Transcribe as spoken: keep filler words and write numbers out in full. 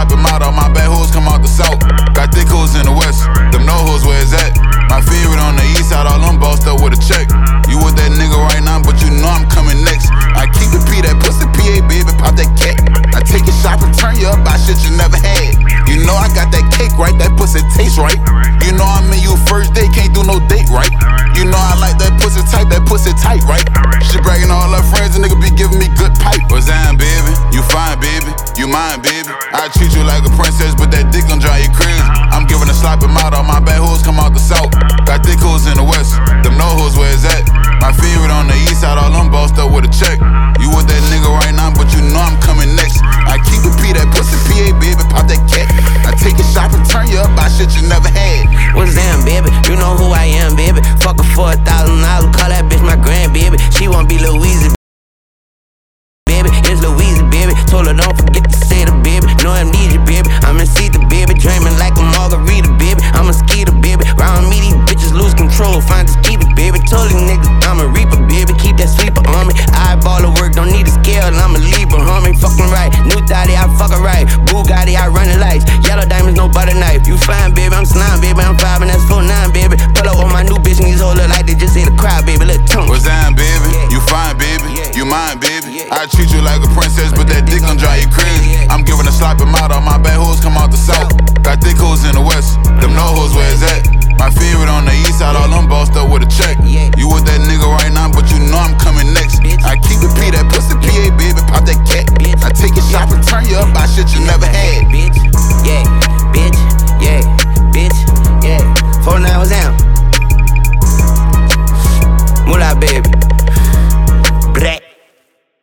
slap him out. All my bad hoes come out the south. Got thick hoes in the west. Them no hoes, where is that? My favorite on the east side, all them bossed up with a check. You with that nigga right now, but you know I'm coming next. I keep it P, that pussy P A, baby, pop that cat. I take it shopping, turn you up by shit you never had. You know I got that cake right, that pussy taste right. You know I'm in you first day, can't do no date right. You know I like that pussy tight, that pussy tight, right? She bragging all her friends, and nigga be giving me good pipe. What's that, baby? You fine, baby. You mine, baby. I treat you like a princess, but that dick gon' drive you crazy. I'm giving a slap him out, all my bad hoes come out the south. Got thick hoes in the west, them no hoes, where is that? My favorite on the east side, all them bossed up with a check. You with that nigga right now, but you know I'm coming next. I keep it P, that pussy P A, baby, pop that cat. I take it shopping, turn you up by shit you never had. What's that, baby? You know who I am, baby. Fuck her for a thousand dollars, call that bitch my grandbaby. She won't be Louise, baby. It's Louise, baby. Told her don't forget to say the baby. No amnesia, baby. I'm in Caesar, baby. Dreaming like a margarita, baby. I'm a skeeter, baby. Round me, these bitches lose control. Find this keep it, baby. Told these niggas I'm a reaper, baby. Keep that sleeper on me. Eyeball the work, don't need a scale. I'm a Libra, homie. Fucking right. New thotty, I fuck it right. Bugatti, I run the lights. Yellow diamonds, no butter knife. You fine, baby. I'm slime, baby. I'm five and that's four nine, baby. Pull up on my new bitch and these hoes look like they just ate a crowd, baby. Little tongue. What's that, baby? You fine, baby. You mine, baby. I treat you like a princess, but that dick gon' drive you crazy. I'm giving a slap him out, all my bad hoes come out the south. Got thick hoes in the west, them no hoes, where is that? My favorite on the east side, all them bossed up with a check. You with that nigga right now, but you know I'm coming next. I keep it P, that pussy P A, baby, pop that cat. I